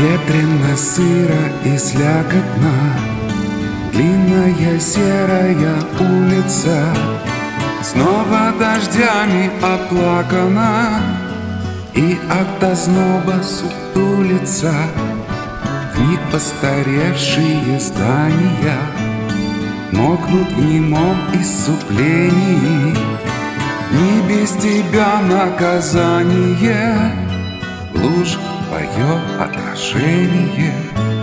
Ветрено, сыро и слякотно, длинная серая улица снова дождями оплакана, и от озноба сутулица вмиг постаревшие здания мокнут в немом исступлении. Не без тебя наказание, в лужах твое отражение.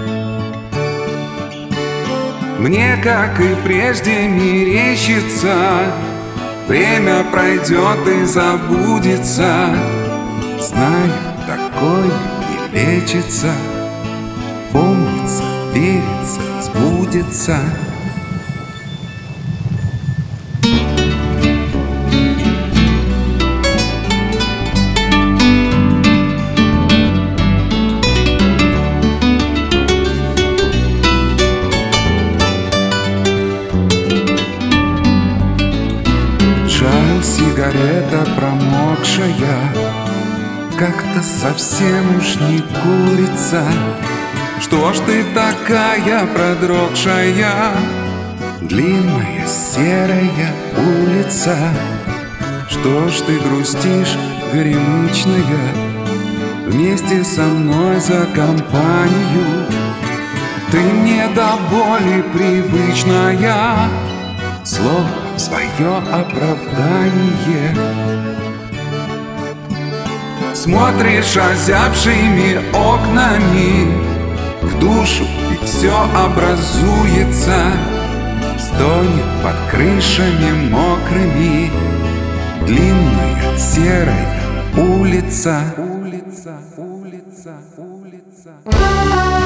Мне, как и прежде, мерещится, время пройдет и забудется. Знаю, такое не лечится, помнится, верится, сбудется. Жаль, сигарета промокшая как-то совсем уж не курится. Что ж ты такая продрогшая? Длинная серая улица. Что ж ты грустишь, горемычная, вместе со мной за компанию? Ты мне до боли привычная, слово свое оправдание. Смотришь озябшими окнами в душу, и все образуется. Стонет под крышами мокрыми длинная серая улица. Улица, улица, улица.